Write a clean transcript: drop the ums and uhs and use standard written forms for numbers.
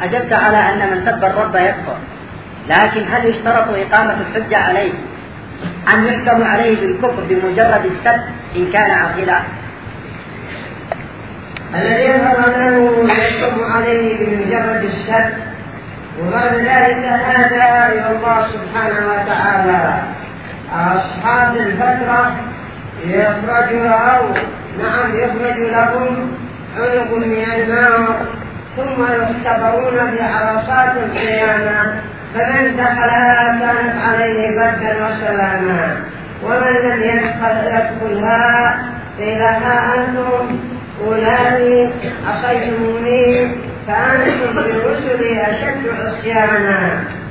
أجبت على أن من سب الرب يكفر، لكن هل يشترط إقامة الحجة عليه أم يحكم عليه بالكفر بمجرد السب إن كان عاقلا؟ الذي يظهر أنه يحكم عليه بمجرد السب، وبعد ذلك هذا إلى الله سبحانه وتعالى. أصحاب الفترة يخرج لهم عنق من النار، ثم يختبرون بعرصات القيامة، فمن دخلها كانت عليه بردا وسلاما، ومن لم يدخلها قيل ها أنتم أولئك عصيتموني فأنتم برسلي أشد عصيانا.